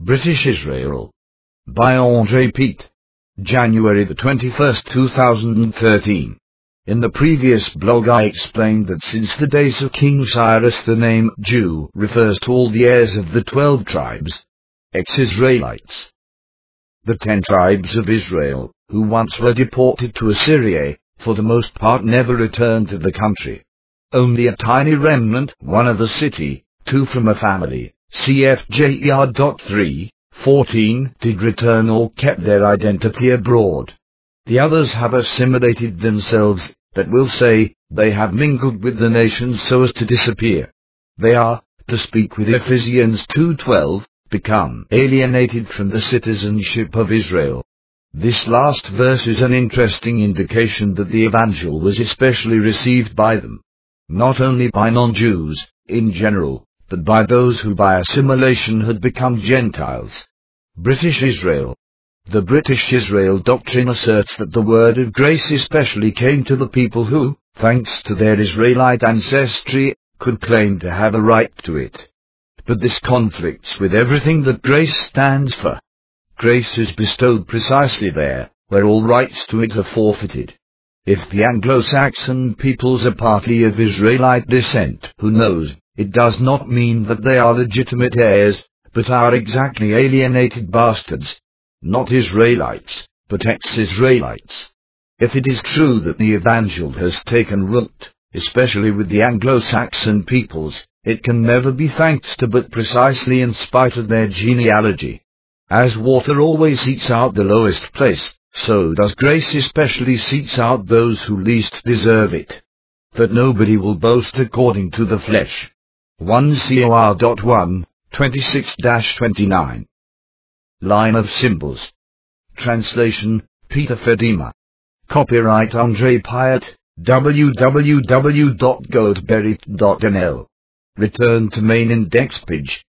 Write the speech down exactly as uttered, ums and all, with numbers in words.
British Israel. By Andre Pete. January the twenty-first, two thousand thirteen. In the previous blog I explained that since the days of King Cyrus the name Jew refers to all the heirs of the twelve tribes, ex-Israelites. The ten tribes of Israel, who once were deported to Assyria, for the most part never returned to the country. Only a tiny remnant, one of a city, two from a family, C F J E R three fourteen, did return or kept their identity abroad. The others have assimilated themselves, that will say, they have mingled with the nations so as to disappear. They are, to speak with Ephesians two twelve, become alienated from the citizenship of Israel. This last verse is an interesting indication that the Evangel was especially received by them. Not only by non-Jews, in general, but by those who by assimilation had become Gentiles. British Israel. The British Israel doctrine asserts that the word of grace especially came to the people who, thanks to their Israelite ancestry, could claim to have a right to it. But this conflicts with everything that grace stands for. Grace is bestowed precisely there, where all rights to it are forfeited. If the Anglo-Saxon peoples are partly of Israelite descent, who knows, it does not mean that they are legitimate heirs, but are exactly alienated bastards. Not Israelites, but ex-Israelites. If it is true that the Evangel has taken root, especially with the Anglo-Saxon peoples, it can never be thanks to but precisely in spite of their genealogy. As water always eats out the lowest place, so does grace especially seeks out those who least deserve it. That nobody will boast according to the flesh. First Cor one, twenty-six to twenty-nine. Line of Symbols. Translation, Peter Fedima. Copyright Andre Pyatt, w w w dot goldberry dot n l. Return to main index page.